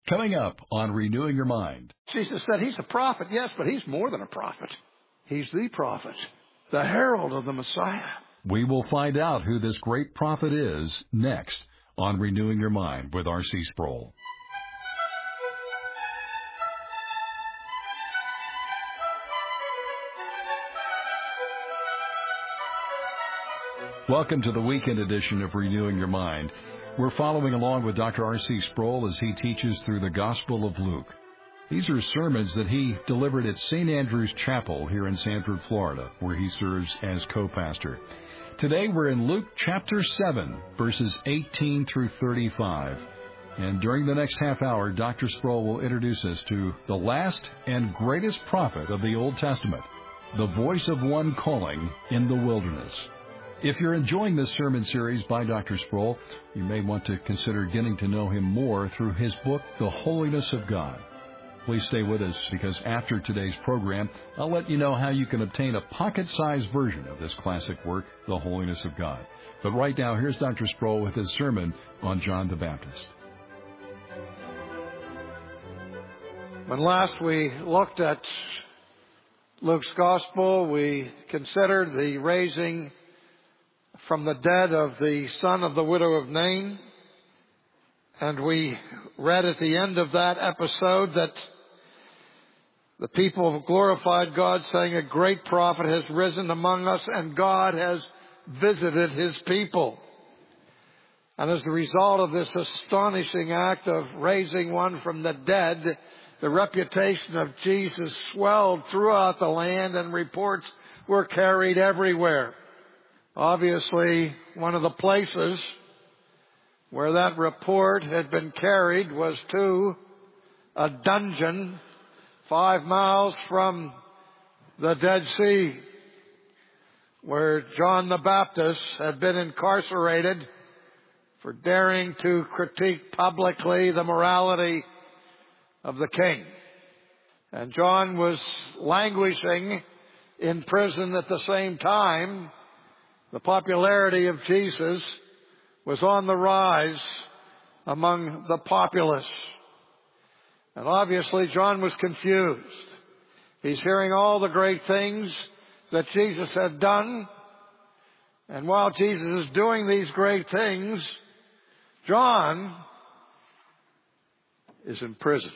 Coming up on Renewing Your Mind. Jesus said he's a prophet, yes, but he's more than a prophet. He's the prophet, the herald of the Messiah. We will find out who this great prophet is next on Renewing Your Mind with R.C. Sproul. Welcome to the weekend edition of Renewing Your Mind. We're following along with Dr. R.C. Sproul as he teaches through the Gospel of Luke. These are sermons that he delivered at St. Andrew's Chapel here in Sanford, Florida, where he serves as co-pastor. Today we're in Luke chapter 7, verses 18 through 35. And during the next half hour, Dr. Sproul will introduce us to the last and greatest prophet of the Old Testament, the voice of one calling in the wilderness. If you're enjoying this sermon series by Dr. Sproul, you may want to consider getting to know him more through his book, The Holiness of God. Please stay with us because after today's program, I'll let you know how you can obtain a pocket-sized version of this classic work, The Holiness of God. But right now, here's Dr. Sproul with his sermon on John the Baptist. When last we looked at Luke's Gospel, we considered the raising from the dead of the son of the widow of Nain. And we read at the end of that episode that the people have glorified God, saying, a great prophet has risen among us, and God has visited his people. And as a result of this astonishing act of raising one from the dead, the reputation of Jesus swelled throughout the land, and reports were carried everywhere. Obviously, one of the places where that report had been carried was to a dungeon 5 miles from the Dead Sea, where John the Baptist had been incarcerated for daring to critique publicly the morality of the king. And John was languishing in prison at the same time. The popularity of Jesus was on the rise among the populace. And obviously John was confused. He's hearing all the great things that Jesus had done. And while Jesus is doing these great things, John is in prison.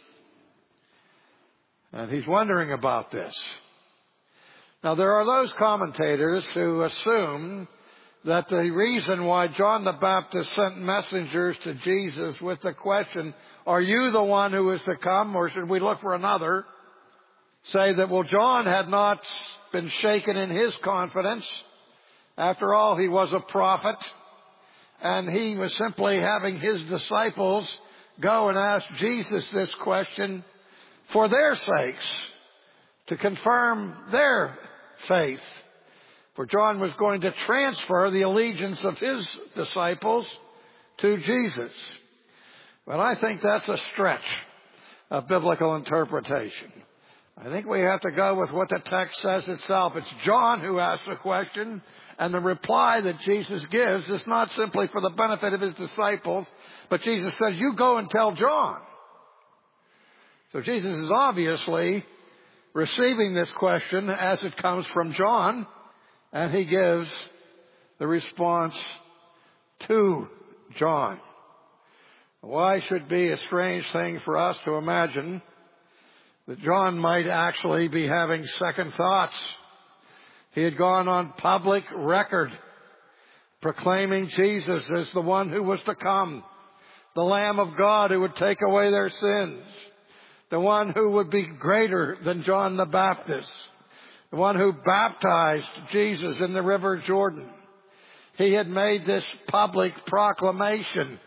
And he's wondering about this. Now, there are those commentators who assume that the reason why John the Baptist sent messengers to Jesus with the question, are you the one who is to come, or should we look for another, say that, well, John had not been shaken in his confidence. After all, he was a prophet, and he was simply having his disciples go and ask Jesus this question for their sakes, to confirm their faith. For John was going to transfer the allegiance of his disciples to Jesus. But I think that's a stretch of biblical interpretation. I think we have to go with what the text says itself. It's John who asks the question, and the reply that Jesus gives is not simply for the benefit of his disciples, but Jesus says, you go and tell John. So Jesus is obviously receiving this question as it comes from John, and he gives the response to John. Why should be a strange thing for us to imagine that John might actually be having second thoughts. He had gone on public record proclaiming Jesus as the one who was to come, the Lamb of God who would take away their sins, the one who would be greater than John the Baptist, the one who baptized Jesus in the River Jordan. He had made this public proclamation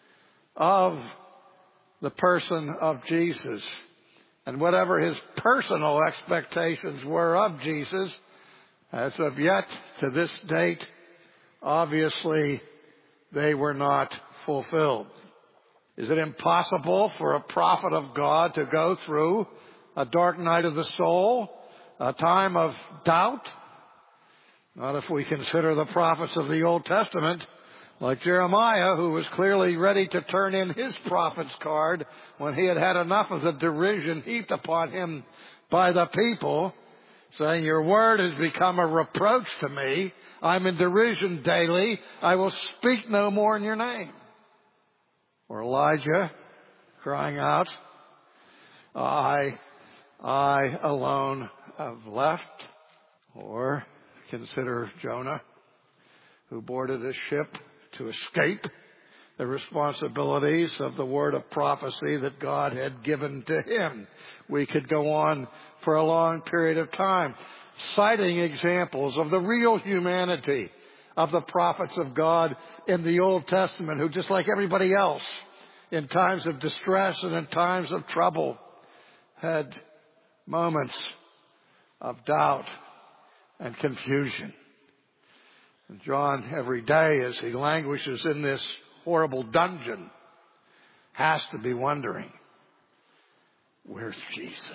of the person of Jesus. And whatever his personal expectations were of Jesus, as of yet to this date, obviously they were not fulfilled. Is it impossible for a prophet of God to go through a dark night of the soul, a time of doubt? Not if we consider the prophets of the Old Testament Like Jeremiah, who was clearly ready to turn in his prophet's card when he had had enough of the derision heaped upon him by the people, saying, your word has become a reproach to me. I'm in derision daily. I will speak no more in your name. Or Elijah crying out, I alone have left. Or consider Jonah, who boarded a ship to escape the responsibilities of the word of prophecy that God had given to him. We could go on for a long period of time, citing examples of the real humanity of the prophets of God in the Old Testament, who, just like everybody else, in times of distress and in times of trouble, had moments of doubt and confusion. And John, every day as he languishes in this horrible dungeon, has to be wondering, where's Jesus?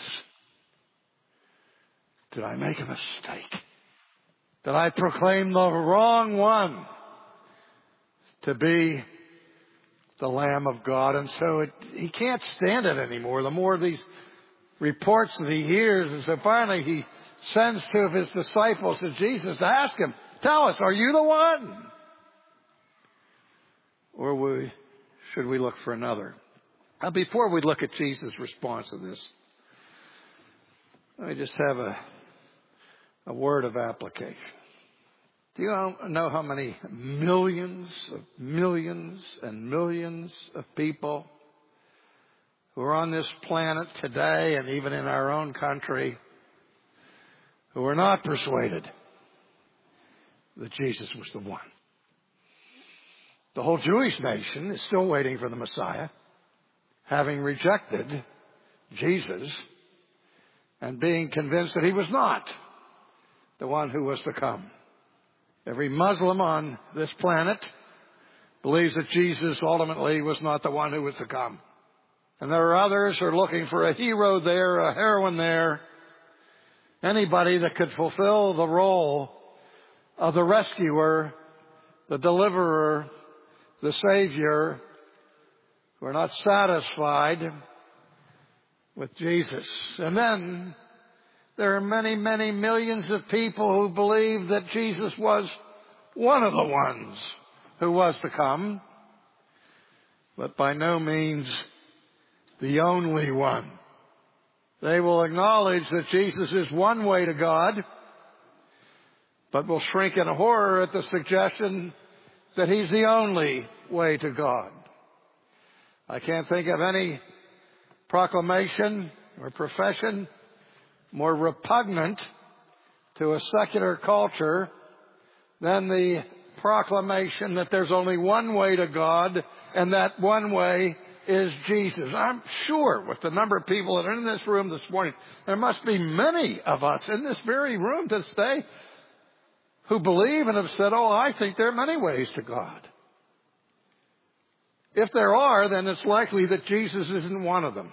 Did I make a mistake? Did I proclaim the wrong one to be the Lamb of God? And so he can't stand it anymore. The more of these reports that he hears, and so finally he sends two of his disciples to Jesus to ask him, tell us, are you the one? Or should we look for another? Now, before we look at Jesus' response to this, let me just have a word of application. Do you know how many millions and millions of people who are on this planet today and even in our own country who are not persuaded that Jesus was the one? The whole Jewish nation is still waiting for the Messiah, having rejected Jesus and being convinced that he was not the one who was to come. Every Muslim on this planet believes that Jesus ultimately was not the one who was to come. And there are others who are looking for a hero there, a heroine there, anybody that could fulfill the role of the rescuer, the deliverer, the Savior, who are not satisfied with Jesus. And then there are many, many millions of people who believe that Jesus was one of the ones who was to come, but by no means the only one. They will acknowledge that Jesus is one way to God, but will shrink in horror at the suggestion that he's the only way to God. I can't think of any proclamation or profession more repugnant to a secular culture than the proclamation that there's only one way to God, and that one way is Jesus. I'm sure with the number of people that are in this room this morning, there must be many of us in this very room this day who believe and have said, oh, I think there are many ways to God. If there are, then it's likely that Jesus isn't one of them,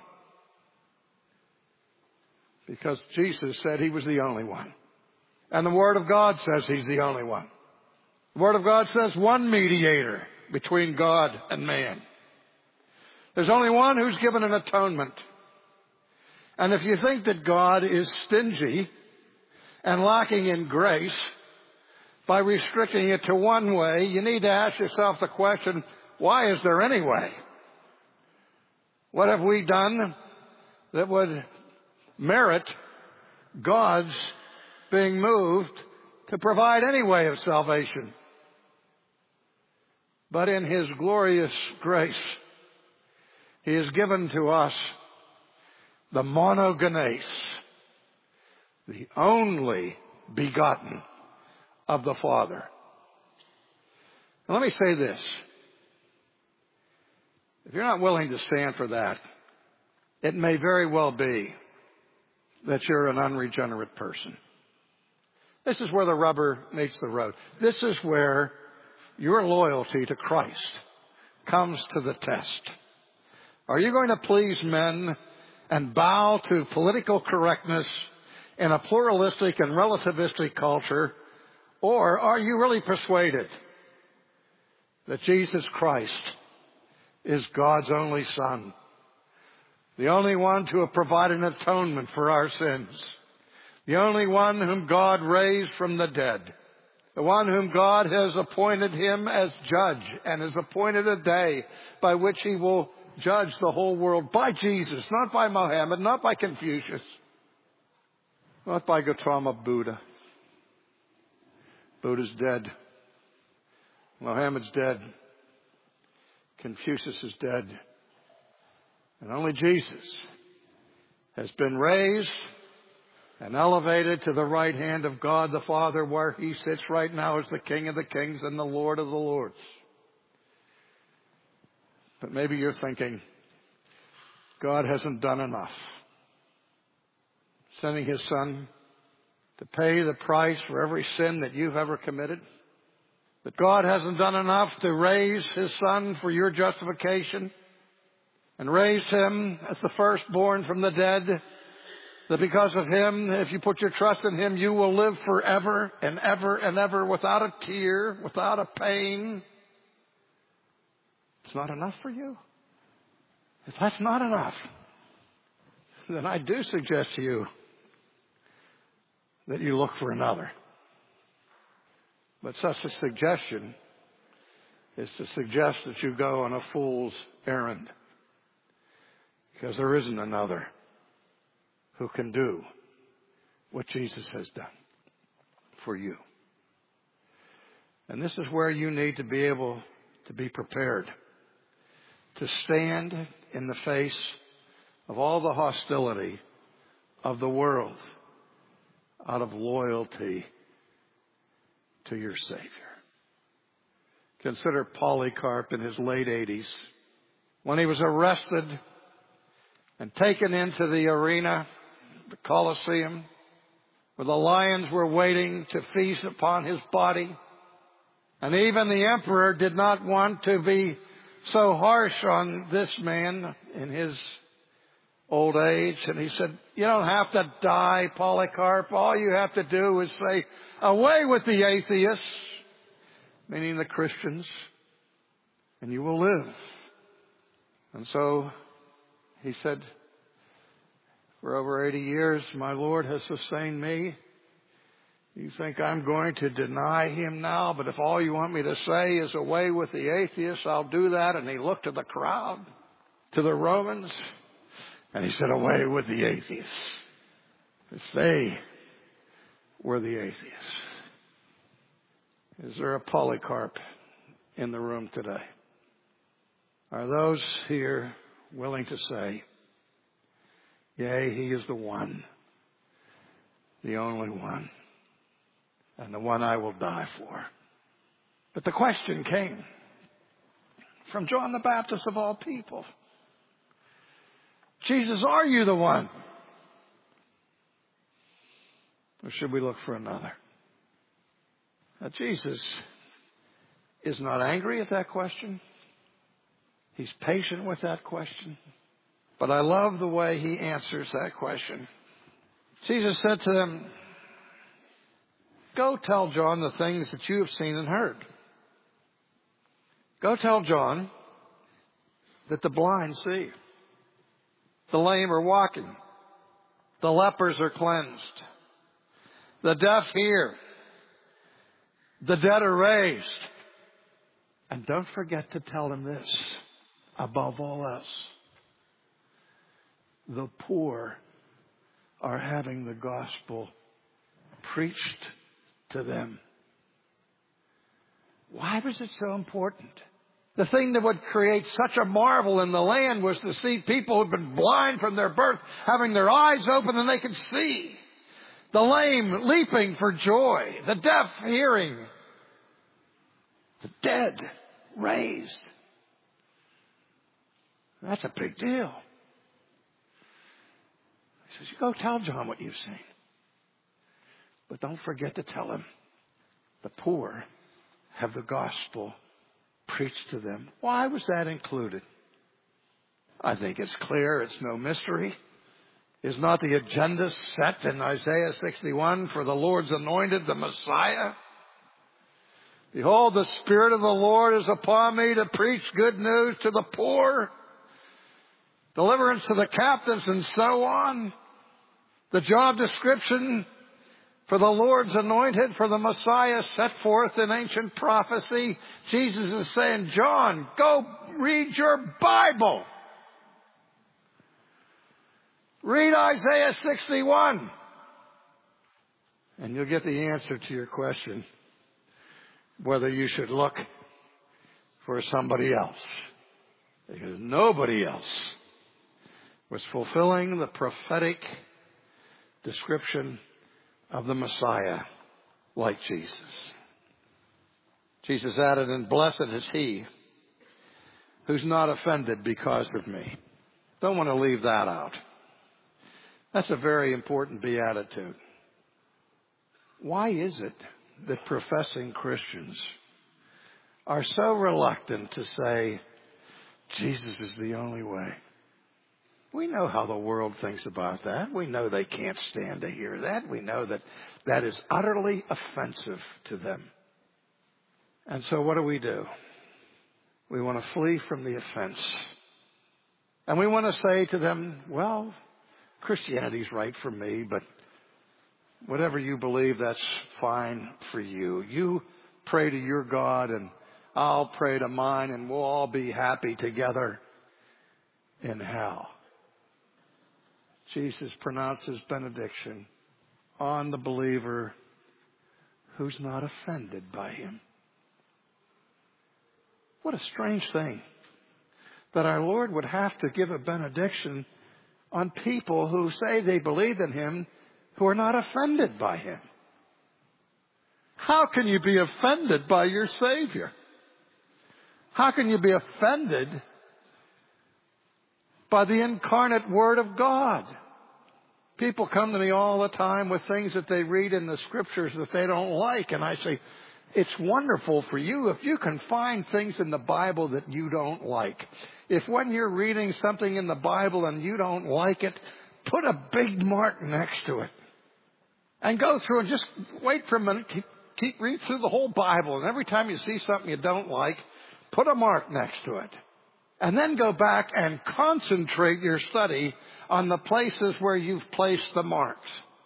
because Jesus said he was the only one. And the Word of God says he's the only one. The Word of God says one mediator between God and man. There's only one who's given an atonement. And if you think that God is stingy and lacking in grace by restricting it to one way, you need to ask yourself the question, why is there any way? What have we done that would merit God's being moved to provide any way of salvation? But in his glorious grace, he has given to us the monogenes, the only begotten of the Father. And let me say this. If you're not willing to stand for that, it may very well be that you're an unregenerate person. This is where the rubber meets the road. This is where your loyalty to Christ comes to the test. Are you going to please men and bow to political correctness in a pluralistic and relativistic culture, or are you really persuaded that Jesus Christ is God's only Son, the only one to have provided an atonement for our sins, the only one whom God raised from the dead, the one whom God has appointed him as judge and has appointed a day by which he will judge the whole world, by Jesus, not by Mohammed, not by Confucius, not by Gautama Buddha. Buddha's dead. Mohammed's dead. Confucius is dead. And only Jesus has been raised and elevated to the right hand of God the Father, where he sits right now as the King of the Kings and the Lord of the Lords. But maybe you're thinking, God hasn't done enough. Sending his Son to pay the price for every sin that you've ever committed. That God hasn't done enough to raise his Son for your justification and raise him as the firstborn from the dead. That because of him, if you put your trust in him, you will live forever and ever and ever without a tear, without a pain. It's not enough for you. If that's not enough, then I do suggest to you that you look for another. But such a suggestion is to suggest that you go on a fool's errand, because there isn't another who can do what Jesus has done for you. And this is where you need to be able to be prepared to stand in the face of all the hostility of the world out of loyalty to your Savior. Consider Polycarp in his late 80s, when he was arrested and taken into the arena, the Colosseum, where the lions were waiting to feast upon his body. And even the emperor did not want to be so harsh on this man in his old age. And he said, you don't have to die, Polycarp. All you have to do is say, away with the atheists, meaning the Christians, and you will live. And so he said, for over 80 years, my Lord has sustained me. You think I'm going to deny him now, but if all you want me to say is away with the atheists, I'll do that. And he looked to the crowd, to the Romans, and he said, away with the atheists. If they were the atheists. Is there a Polycarp in the room today? Are those here willing to say, yea, he is the one, the only one, and the one I will die for? But the question came from John the Baptist of all people. Jesus, are you the one? Or should we look for another? Now, Jesus is not angry at that question. He's patient with that question. But I love the way he answers that question. Jesus said to them, go tell John the things that you have seen and heard. Go tell John that the blind see, the lame are walking, the lepers are cleansed, the deaf hear, the dead are raised. And don't forget to tell him this, above all else. The poor are having the gospel preached to them. Why was it so important? The thing that would create such a marvel in the land was to see people who'd been blind from their birth having their eyes open and they could see. The lame leaping for joy. The deaf hearing. The dead raised. That's a big deal. He says, you go tell John what you've seen. But don't forget to tell him the poor have the gospel preached to them. Why was that included? I think it's clear. It's no mystery. Is not the agenda set in Isaiah 61 for the Lord's anointed, the Messiah? Behold, the Spirit of the Lord is upon me to preach good news to the poor, deliverance to the captives, and so on. The job description for the Lord's anointed, for the Messiah set forth in ancient prophecy. Jesus is saying, John, go read your Bible. Read Isaiah 61. And you'll get the answer to your question, whether you should look for somebody else. Because nobody else was fulfilling the prophetic description of the Messiah like Jesus. Jesus added, and blessed is he who's not offended because of me. Don't want to leave that out. That's a very important beatitude. Why is it that professing Christians are so reluctant to say, Jesus is the only way? We know how the world thinks about that. We know they can't stand to hear that. We know that that is utterly offensive to them. And so what do? We want to flee from the offense. And we want to say to them, well, Christianity's right for me, but whatever you believe, that's fine for you. You pray to your God and I'll pray to mine, and we'll all be happy together in hell. Jesus pronounces benediction on the believer who's not offended by him. What a strange thing that our Lord would have to give a benediction on people who say they believe in him, who are not offended by him. How can you be offended by your Savior? How can you be offended by the incarnate Word of God? People come to me all the time with things that they read in the Scriptures that they don't like. And I say, it's wonderful for you if you can find things in the Bible that you don't like. If when you're reading something in the Bible and you don't like it, put a big mark next to it. And go through and just wait for a minute. Keep read through the whole Bible. And every time you see something you don't like, put a mark next to it. And then go back and concentrate your study on the places where you've placed the marks.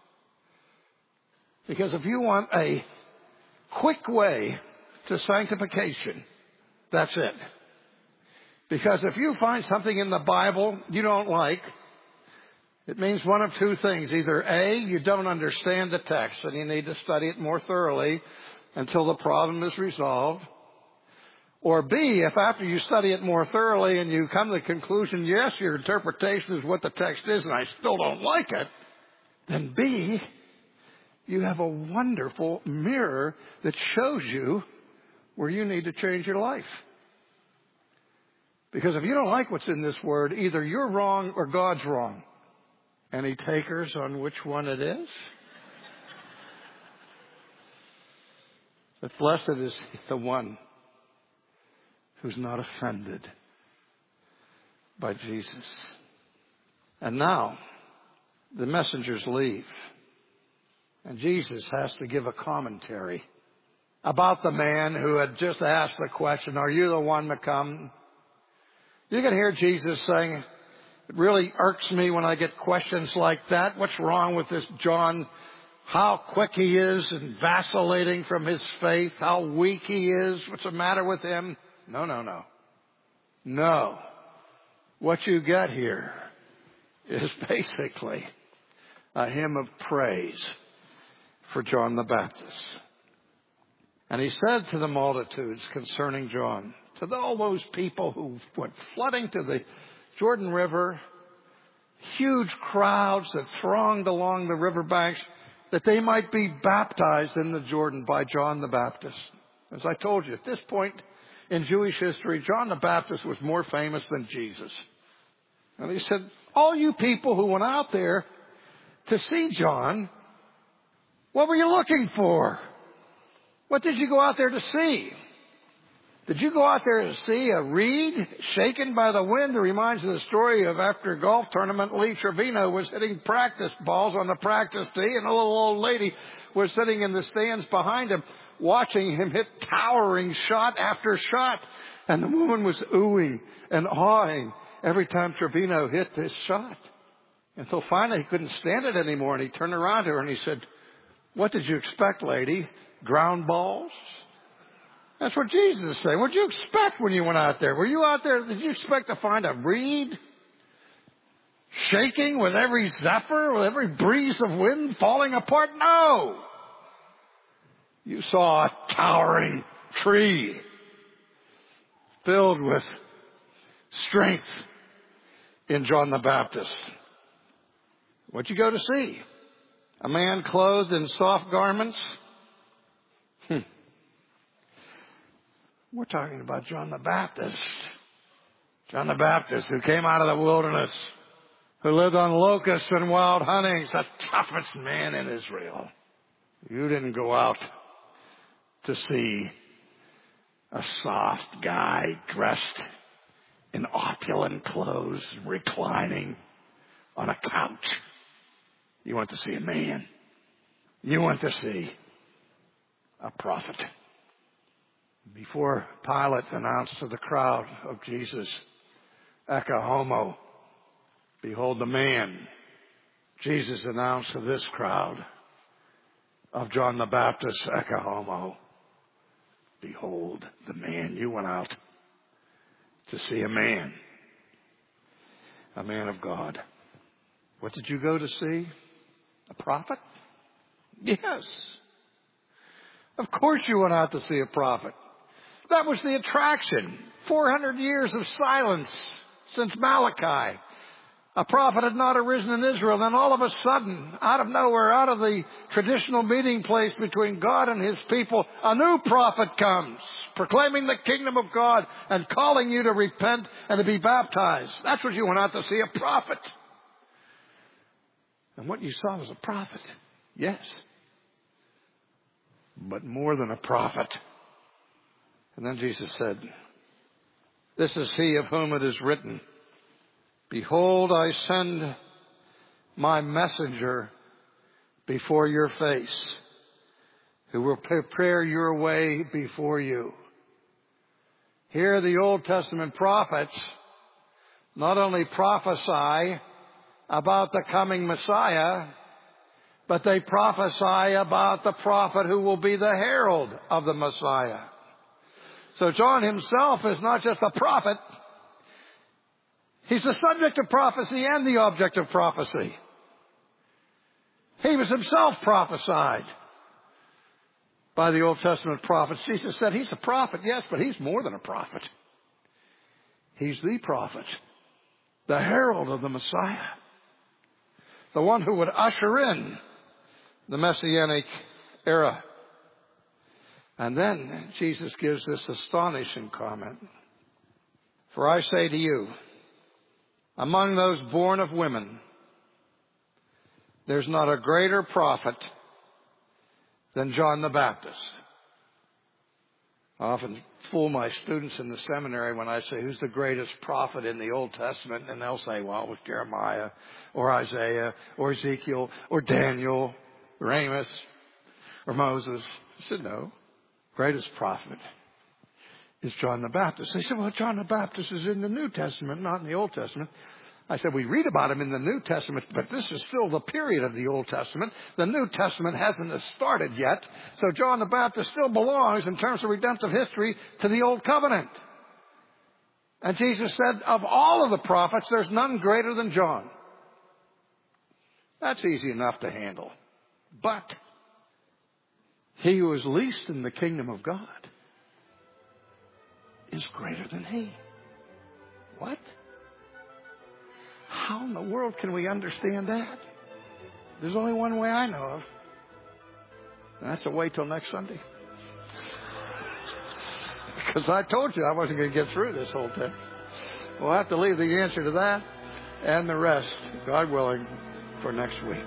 Because if you want a quick way to sanctification, that's it. Because if you find something in the Bible you don't like, it means one of two things. Either A, you don't understand the text and you need to study it more thoroughly until the problem is resolved. Or B, if after you study it more thoroughly and you come to the conclusion, yes, your interpretation is what the text is and I still don't like it, then B, you have a wonderful mirror that shows you where you need to change your life. Because if you don't like what's in this word, either you're wrong or God's wrong. Any takers on which one it is? But blessed is the one who's not offended by Jesus. And now the messengers leave. And Jesus has to give a commentary about the man who had just asked the question, are you the one to come? You can hear Jesus saying, it really irks me when I get questions like that. What's wrong with this John? How quick he is and vacillating from his faith. How weak he is. What's the matter with him? No. What you get here is basically a hymn of praise for John the Baptist. And he said to the multitudes concerning John, to all those people who went flooding to the Jordan River, huge crowds that thronged along the riverbanks, that they might be baptized in the Jordan by John the Baptist. As I told you, at this point in Jewish history, John the Baptist was more famous than Jesus. And he said, all you people who went out there to see John, what were you looking for? What did you go out there to see? Did you go out there to see a reed shaken by the wind? It reminds me of the story of after a golf tournament, Lee Trevino was hitting practice balls on the practice tee, and a little old lady was sitting in the stands behind him. watching him hit towering shot after shot. And the woman was oohing and awing every time Trevino hit this shot. Until finally he couldn't stand it anymore, and he turned around to her and he said, "What did you expect, lady? Ground balls?" That's what Jesus is saying. What did you expect when you went out there? Were you out there, did you expect to find a reed shaking with every zephyr, with every breeze of wind falling apart? No. You saw a towering tree filled with strength in John the Baptist. What'd you go to see? A man clothed in soft garments? We're talking about John the Baptist. John the Baptist, who came out of the wilderness, who lived on locusts and wild honey, the toughest man in Israel. You didn't go out to see a soft guy dressed in opulent clothes, reclining on a couch. You went to see a man. You went to see a prophet. Before Pilate announced to the crowd of Jesus, "Ecce homo," behold the man, Jesus announced to this crowd of John the Baptist, "Ecce homo," behold the man. You went out to see a man of God. What did you go to see? A prophet? Yes. Of course you went out to see a prophet. That was the attraction. 400 years of silence since Malachi. A prophet had not arisen in Israel. Then all of a sudden, out of nowhere, out of the traditional meeting place between God and his people, a new prophet comes, proclaiming the kingdom of God and calling you to repent and to be baptized. That's what you went out to see, a prophet. And what you saw was a prophet. Yes. But more than a prophet. And then Jesus said, "This is he of whom it is written, behold, I send my messenger before your face, who will prepare your way before you." Here the Old Testament prophets not only prophesy about the coming Messiah, but they prophesy about the prophet who will be the herald of the Messiah. So John himself is not just a prophet. He's the subject of prophecy and the object of prophecy. He was himself prophesied by the Old Testament prophets. Jesus said he's a prophet, yes, but he's more than a prophet. He's the prophet, the herald of the Messiah, the one who would usher in the Messianic era. And then Jesus gives this astonishing comment. "For I say to you, among those born of women, there's not a greater prophet than John the Baptist." I often fool my students in the seminary when I say, "Who's the greatest prophet in the Old Testament?" And they'll say, "Well, it was Jeremiah or Isaiah or Ezekiel or Daniel or Amos or Moses." I said, "No. Greatest prophet is John the Baptist." They said, "Well, John the Baptist is in the New Testament, not in the Old Testament." I said, "We read about him in the New Testament, but this is still the period of the Old Testament. The New Testament hasn't started yet. So John the Baptist still belongs in terms of redemptive history to the Old Covenant." And Jesus said, of all of the prophets, there's none greater than John. That's easy enough to handle. But he who is least in the kingdom of God is greater than he. What? How in the world can we understand that? There's only one way I know of. And that's to wait till next Sunday. Because I told you I wasn't going to get through this whole thing. We'll have to leave the answer to that and the rest, God willing, for next week.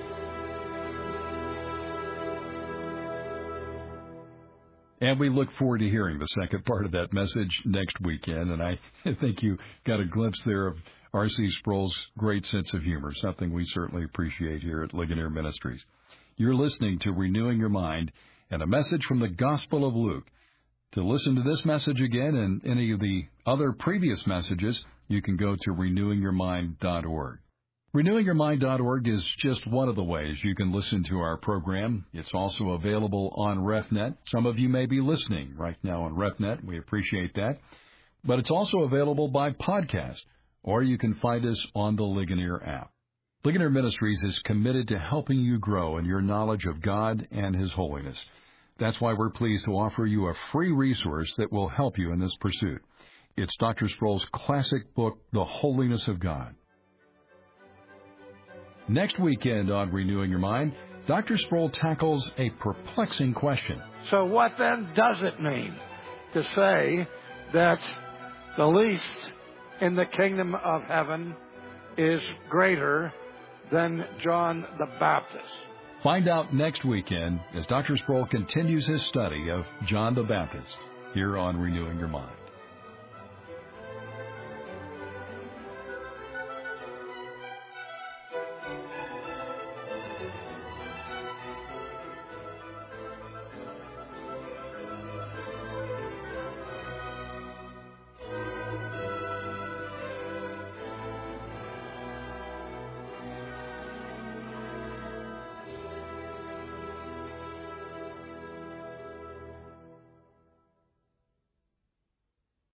And we look forward to hearing the second part of that message next weekend. And I think you got a glimpse there of R.C. Sproul's great sense of humor, something we certainly appreciate here at Ligonier Ministries. You're listening to Renewing Your Mind, and a message from the Gospel of Luke. To listen to this message again and any of the other previous messages, you can go to renewingyourmind.org. Renewingyourmind.org is just one of the ways you can listen to our program. It's also available on RefNet. Some of you may be listening right now on RefNet. We appreciate that. But it's also available by podcast, or you can find us on the Ligonier app. Ligonier Ministries is committed to helping you grow in your knowledge of God and His holiness. That's why we're pleased to offer you a free resource that will help you in this pursuit. It's Dr. Sproul's classic book, The Holiness of God. Next weekend on Renewing Your Mind, Dr. Sproul tackles a perplexing question. So what then does it mean to say that the least in the kingdom of heaven is greater than John the Baptist? Find out next weekend as Dr. Sproul continues his study of John the Baptist here on Renewing Your Mind.